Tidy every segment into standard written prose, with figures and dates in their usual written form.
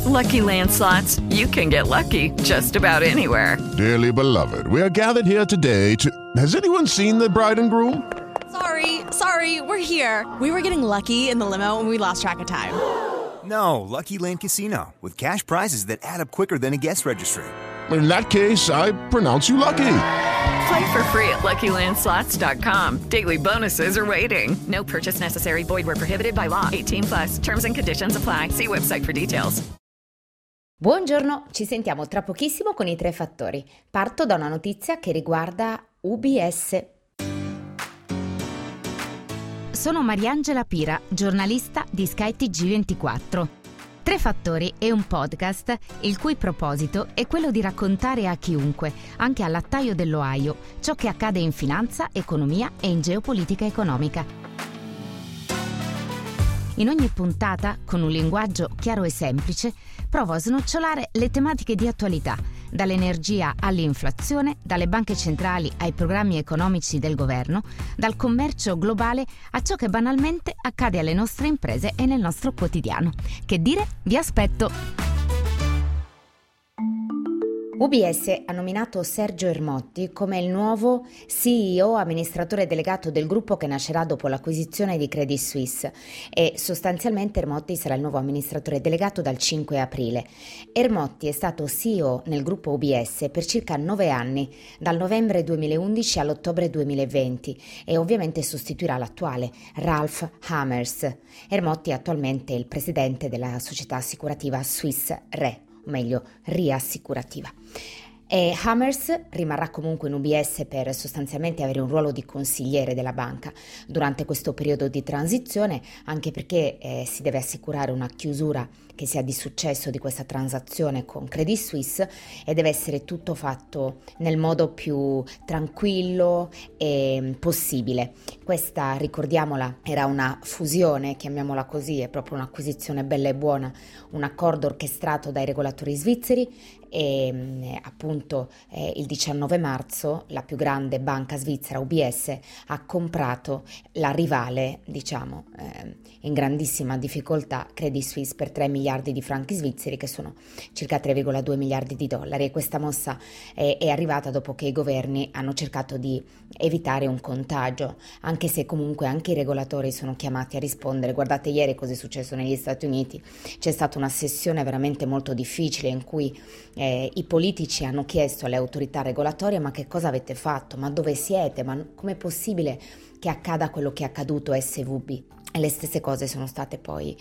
Lucky Land Slots, you can get lucky just about anywhere. Dearly beloved, we are gathered here today to... Has anyone seen the bride and groom? Sorry, we're here. We were getting lucky in the limo and we lost track of time. No, Lucky Land Casino, with cash prizes that add up quicker than a guest registry. In that case, I pronounce you lucky. Play for free at LuckyLandSlots.com. Daily bonuses are waiting. No purchase necessary. Void where prohibited by law. 18+. Terms and conditions apply. See website for details. Buongiorno, ci sentiamo tra pochissimo con i tre fattori. Parto da una notizia che riguarda UBS. Sono Mariangela Pira, giornalista di skyTG24. Tre Fattori è un podcast il cui proposito è quello di raccontare a chiunque, anche al lattaio dell'Ohio, ciò che accade in finanza, economia e in geopolitica economica. In ogni puntata, con un linguaggio chiaro e semplice, provo a snocciolare le tematiche di attualità, dall'energia all'inflazione, dalle banche centrali ai programmi economici del governo, dal commercio globale a ciò che banalmente accade alle nostre imprese e nel nostro quotidiano. Che dire? Vi aspetto! UBS ha nominato Sergio Ermotti come il nuovo CEO, amministratore delegato del gruppo che nascerà dopo l'acquisizione di Credit Suisse, e sostanzialmente Ermotti sarà il nuovo amministratore delegato dal 5 aprile. Ermotti è stato CEO nel gruppo UBS per circa 9 anni, dal novembre 2011 all'ottobre 2020, e ovviamente sostituirà l'attuale Ralph Hamers. Ermotti è attualmente il presidente della società assicurativa Swiss Re, o meglio riassicurativa. E Hamers rimarrà comunque in UBS per sostanzialmente avere un ruolo di consigliere della banca durante questo periodo di transizione, anche perché si deve assicurare una chiusura che sia di successo di questa transazione con Credit Suisse, e deve essere tutto fatto nel modo più tranquillo possibile. Questa, ricordiamola, era una fusione, chiamiamola così, è proprio un'acquisizione bella e buona, un accordo orchestrato dai regolatori svizzeri, e appunto il 19 marzo la più grande banca svizzera UBS ha comprato la rivale, diciamo, in grandissima difficoltà, Credit Suisse, per 3 miliardi di franchi svizzeri, che sono circa 3,2 miliardi di dollari, e questa mossa è arrivata dopo che i governi hanno cercato di evitare un contagio, anche se comunque anche i regolatori sono chiamati a rispondere. Guardate ieri cosa è successo negli Stati Uniti, c'è stata una sessione veramente molto difficile in cui i politici hanno chiesto alle autorità regolatorie: ma che cosa avete fatto? Ma dove siete? Ma com'è possibile che accada quello che è accaduto a SVB? E le stesse cose sono state poi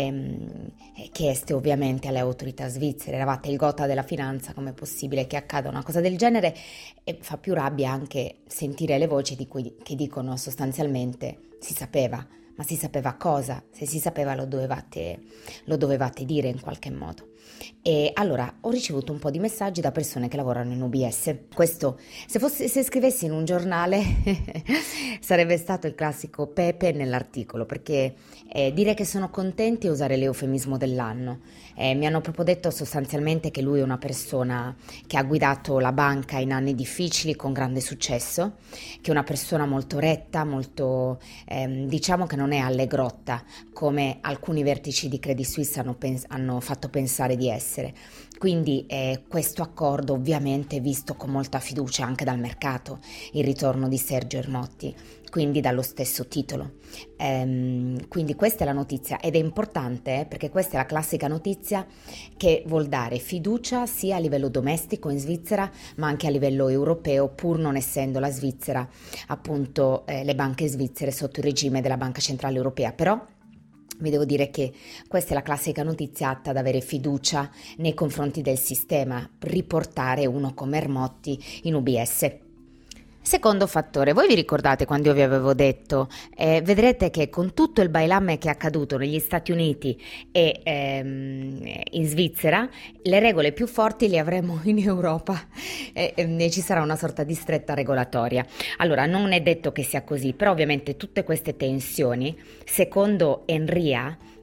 chieste ovviamente alle autorità svizzere. Eravate il Gotha della finanza, com'è possibile che accada una cosa del genere? E fa più rabbia anche sentire le voci che dicono sostanzialmente: si sapeva. Ma si sapeva cosa? Se si sapeva lo dovevate dire in qualche modo. E allora ho ricevuto un po' di messaggi da persone che lavorano in UBS. Questo, se scrivessi in un giornale sarebbe stato il classico pepe nell'articolo, perché dire che sono contenti è usare l'eufemismo dell'anno. Mi hanno proprio detto sostanzialmente che lui è una persona che ha guidato la banca in anni difficili con grande successo, che è una persona molto retta, molto diciamo che non è allegrotta come alcuni vertici di Credit Suisse hanno fatto pensare di essere. Quindi questo accordo ovviamente è visto con molta fiducia anche dal mercato, il ritorno di Sergio Ermotti, quindi dallo stesso titolo. Quindi questa è la notizia, ed è importante perché questa è la classica notizia che vuol dare fiducia sia a livello domestico in Svizzera ma anche a livello europeo, pur non essendo la Svizzera appunto le banche svizzere sotto il regime della Banca Centrale Europea. Però vi devo dire che questa è la classica notizia atta ad avere fiducia nei confronti del sistema, riportare uno come Ermotti in UBS. Secondo fattore, voi vi ricordate quando io vi avevo detto, vedrete che con tutto il bailamme che è accaduto negli Stati Uniti e in Svizzera, le regole più forti le avremo in Europa e ci sarà una sorta di stretta regolatoria. Allora, non è detto che sia così, però ovviamente tutte queste tensioni, secondo Enria,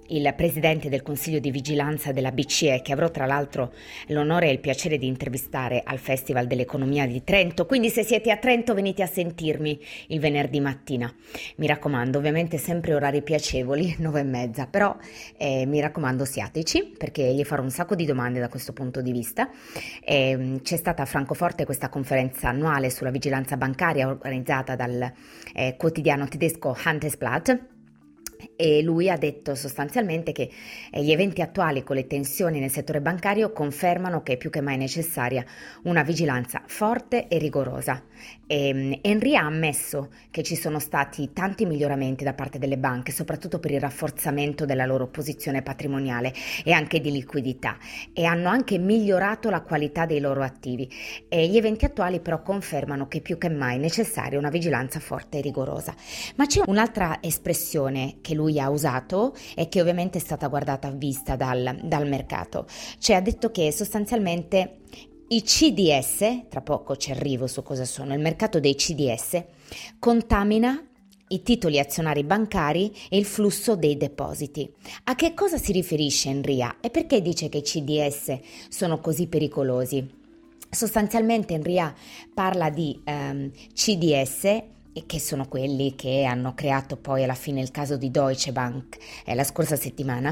il presidente del Consiglio di Vigilanza della BCE, che avrò tra l'altro l'onore e il piacere di intervistare al Festival dell'Economia di Trento, quindi se siete a Trento venite a sentirmi il venerdì mattina. Mi raccomando, ovviamente sempre orari piacevoli, 9:30, però mi raccomando siateci, perché gli farò un sacco di domande da questo punto di vista. C'è stata a Francoforte questa conferenza annuale sulla vigilanza bancaria organizzata dal quotidiano tedesco Handelsblatt, e lui ha detto sostanzialmente che gli eventi attuali con le tensioni nel settore bancario confermano che è più che mai necessaria una vigilanza forte e rigorosa. Henry ha ammesso che ci sono stati tanti miglioramenti da parte delle banche, soprattutto per il rafforzamento della loro posizione patrimoniale e anche di liquidità, e hanno anche migliorato la qualità dei loro attivi. Gli eventi attuali però confermano che è più che mai necessaria una vigilanza forte e rigorosa. Ma c'è un'altra espressione che lui ha usato e che ovviamente è stata guardata a vista dal mercato, cioè ha detto che sostanzialmente i CDS, tra poco ci arrivo su cosa sono, il mercato dei CDS contamina i titoli azionari bancari e il flusso dei depositi. A che cosa si riferisce Enria e perché dice che i CDS sono così pericolosi? Sostanzialmente Enria parla di CDS, che sono quelli che hanno creato poi alla fine il caso di Deutsche Bank la scorsa settimana.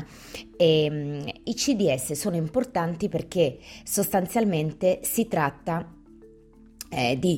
I CDS sono importanti perché sostanzialmente si tratta di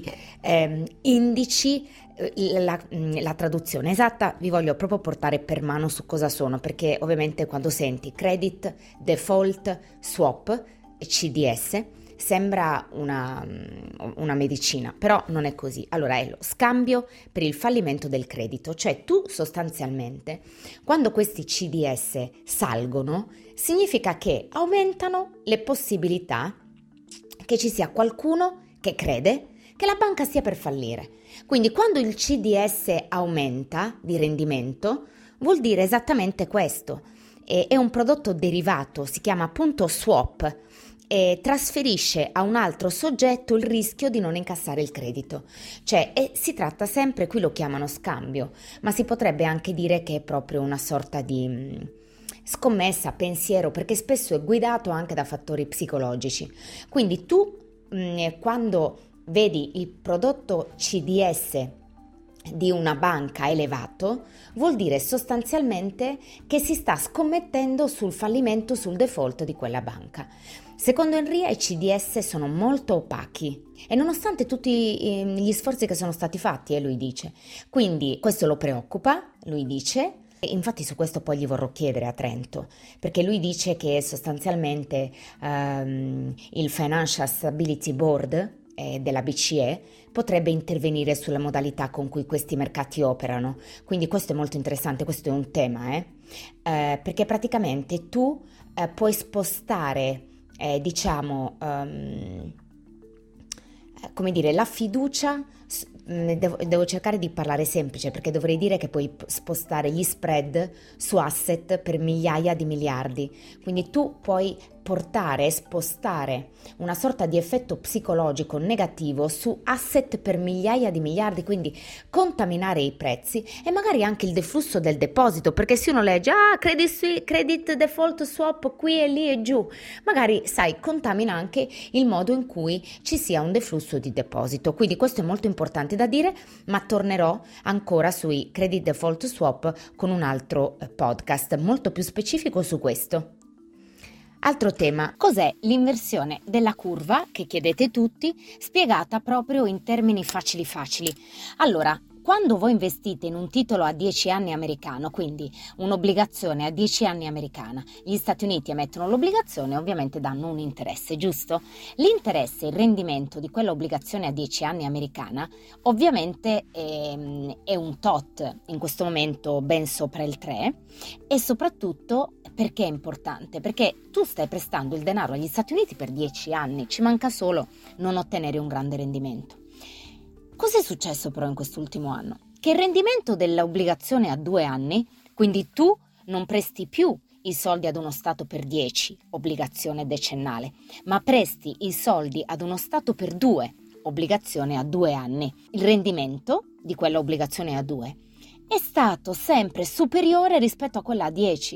indici. La traduzione esatta vi voglio proprio portare per mano su cosa sono, perché ovviamente quando senti credit default swap CDS sembra una medicina, però non è così. Allora è lo scambio per il fallimento del credito, cioè tu sostanzialmente quando questi CDS salgono significa che aumentano le possibilità che ci sia qualcuno che crede che la banca stia per fallire. Quindi quando il CDS aumenta di rendimento vuol dire esattamente questo. È un prodotto derivato, si chiama appunto swap, e trasferisce a un altro soggetto il rischio di non incassare il credito. Cioè si tratta sempre, qui lo chiamano scambio, ma si potrebbe anche dire che è proprio una sorta di scommessa, pensiero, perché spesso è guidato anche da fattori psicologici. Quindi tu quando vedi il prodotto CDS di una banca elevato, vuol dire sostanzialmente che si sta scommettendo sul fallimento, sul default di quella banca. Secondo Enria i CDS sono molto opachi e nonostante tutti gli sforzi che sono stati fatti, lui dice. Quindi questo lo preoccupa, lui dice, e infatti su questo poi gli vorrò chiedere a Trento, perché lui dice che sostanzialmente il Financial Stability Board della BCE potrebbe intervenire sulla modalità con cui questi mercati operano. Quindi questo è molto interessante, questo è un tema, perché praticamente tu puoi spostare come dire, la fiducia. Devo cercare di parlare semplice, perché dovrei dire che puoi spostare gli spread su asset per migliaia di miliardi. Quindi tu puoi spostare una sorta di effetto psicologico negativo su asset per migliaia di miliardi, quindi contaminare i prezzi e magari anche il deflusso del deposito, perché se uno legge credit default swap qui e lì e giù, magari contamina anche il modo in cui ci sia un deflusso di deposito. Quindi questo è molto importante da dire, ma tornerò ancora sui credit default swap con un altro podcast molto più specifico su questo. Altro tema, cos'è l'inversione della curva, che chiedete tutti, spiegata proprio in termini facili. Allora, quando voi investite in un titolo a 10 anni americano, quindi un'obbligazione a 10 anni americana, gli Stati Uniti emettono l'obbligazione, ovviamente danno un interesse, giusto? L'interesse, il rendimento di quella obbligazione a 10 anni americana, ovviamente è un tot, in questo momento ben sopra il 3, e soprattutto perché è importante? Perché tu stai prestando il denaro agli Stati Uniti per 10 anni, ci manca solo non ottenere un grande rendimento. Cos'è successo però in quest'ultimo anno? Che il rendimento dell'obbligazione a 2 anni, quindi tu non presti più i soldi ad uno Stato per 10, obbligazione decennale, ma presti i soldi ad uno Stato per 2, obbligazione a 2 anni. Il rendimento di quella obbligazione a 2 è stato sempre superiore rispetto a quella a 10.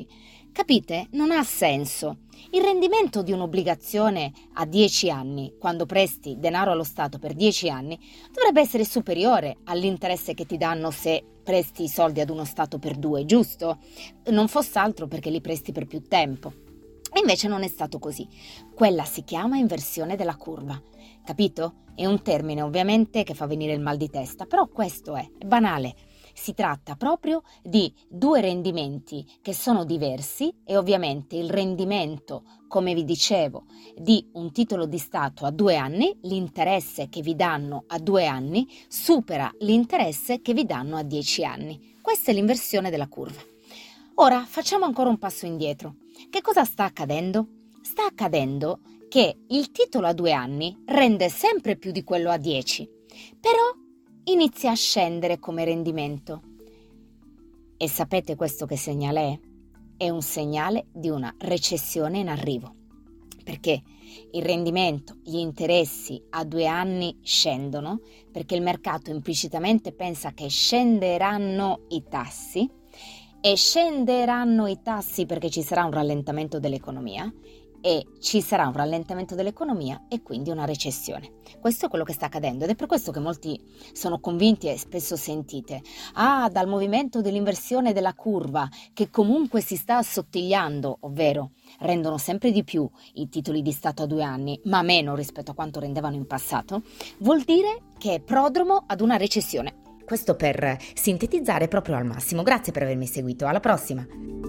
Capite? Non ha senso. Il rendimento di un'obbligazione a 10 anni, quando presti denaro allo Stato per 10 anni, dovrebbe essere superiore all'interesse che ti danno se presti i soldi ad uno Stato per 2, giusto? Non fosse altro perché li presti per più tempo. E invece non è stato così. Quella si chiama inversione della curva. Capito? È un termine ovviamente che fa venire il mal di testa, però questo è banale. Si tratta proprio di due rendimenti che sono diversi e ovviamente il rendimento, come vi dicevo, di un titolo di Stato a 2 anni, l'interesse che vi danno a 2 anni supera l'interesse che vi danno a 10 anni. Questa è l'inversione della curva. Ora facciamo ancora un passo indietro. Che cosa sta accadendo? Sta accadendo che il titolo a 2 anni rende sempre più di quello a 10, però inizia a scendere come rendimento. E sapete questo che segnale è? È un segnale di una recessione in arrivo, perché il rendimento, gli interessi a 2 anni scendono, perché il mercato implicitamente pensa che scenderanno i tassi, e scenderanno i tassi perché ci sarà un rallentamento dell'economia, e ci sarà un rallentamento dell'economia e quindi una recessione. Questo è quello che sta accadendo ed è per questo che molti sono convinti e spesso sentite dal movimento dell'inversione della curva che comunque si sta assottigliando, ovvero rendono sempre di più i titoli di Stato a 2 anni, ma meno rispetto a quanto rendevano in passato, vuol dire che è prodromo ad una recessione. Questo per sintetizzare proprio al massimo. Grazie per avermi seguito, alla prossima!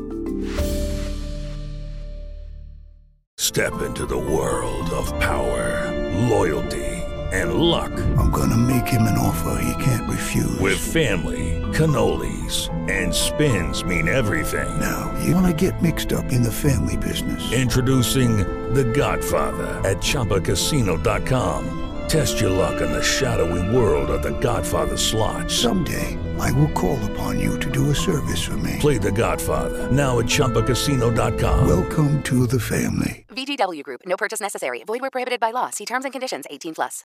Step into the world of power, loyalty, and luck. I'm gonna make him an offer he can't refuse. With family, cannolis, and spins mean everything. Now, you wanna get mixed up in the family business. Introducing The Godfather at ChumbaCasino.com. Test your luck in the shadowy world of The Godfather slot. Someday, I will call upon you to do a service for me. Play The Godfather, now at ChumbaCasino.com. Welcome to the family. VGW Group. No purchase necessary. Void where prohibited by law. See terms and conditions. 18+.